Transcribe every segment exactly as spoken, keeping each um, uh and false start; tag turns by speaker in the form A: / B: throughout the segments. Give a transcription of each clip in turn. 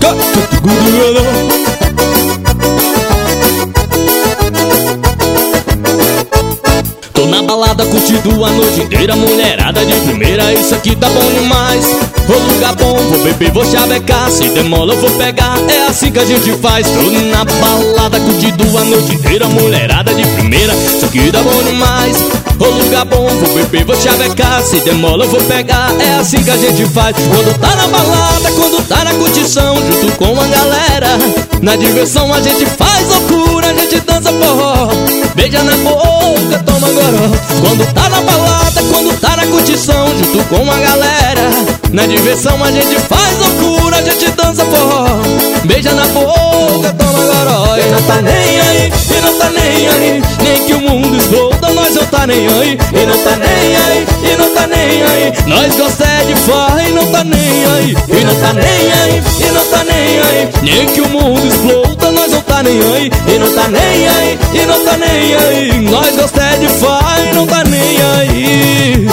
A: Tô na balada curtindo a noite inteira, mulherada de primeira, isso aqui tá bom demais. Vou lugar bom, vou beber, vou chavecar, se demola eu vou pegar, é assim que a gente faz. Tô na balada curtindo a noite inteira, mulherada de primeira, isso aqui tá bom demais. Vou lugar bom, vou beber, vou chavecar, se demola eu vou pegar, é assim que a gente faz. Quando tá na balada, quando tá na curtição, junto com a galera, na diversão a gente faz loucura, a gente dança forró, beija na boca, toma goró. Quando tá na balada, quando tá na curtição, junto com a galera, na diversão a gente faz loucura, a gente dança forró, beija na boca, toma goró. E não tá nem aí, e não tá nem aí, nem que o mundo exploda, nós não tá nem aí. E não tá nem aí, e não tá nem aí, nós gosta é de farra e não tá nem aí. E não tá nem aí, e não tá nem aí, nem que o mundo exploda, nós não tá nem aí. E não tá nem aí, e não tá nem aí, nós gosta é de farra e não tá nem aí.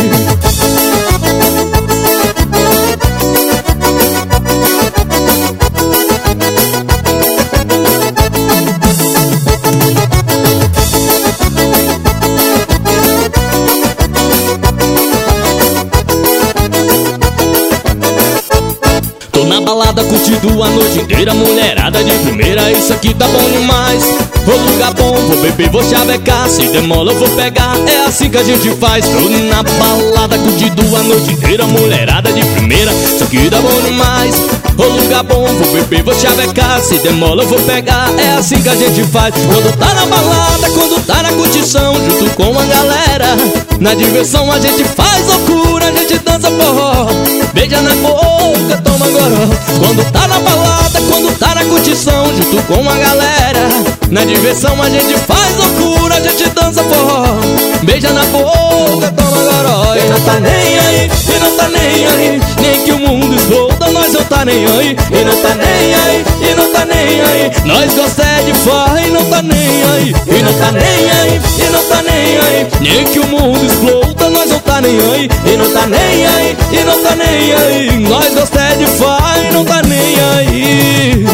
A: Na balada curtindo a noite inteira, mulherada de primeira, isso aqui tá bom demais. Vou lugar bom, vou beber, vou chavecar, se demola eu vou pegar, é assim que a gente faz. Tô na balada curtindo a noite inteira, mulherada de primeira, isso aqui tá bom demais. Vou lugar bom, vou beber, vou chavecar, se demola eu vou pegar, é assim que a gente faz. Quando tá na balada, quando tá na curtição, junto com a galera, na diversão a gente faz loucura, a gente dança forró, beija na boca, toma goró. Quando tá na balada, quando tá na curtição, junto com a galera, na diversão a gente faz loucura, a gente dança forró, beija na boca, toma goró. E não tá nem aí, e não tá nem aí, nem que o mundo exploda, nós não tá nem aí. E não tá nem aí, e não tá nem aí, nós gosta é de farra e não tá nem aí. E não tá nem aí, e não tá nem aí, nem que o mundo exploda, nós não tá nem aí. E não tá nem aí, e não tá nem aí, nós gosta é de farra e não tá nem aí.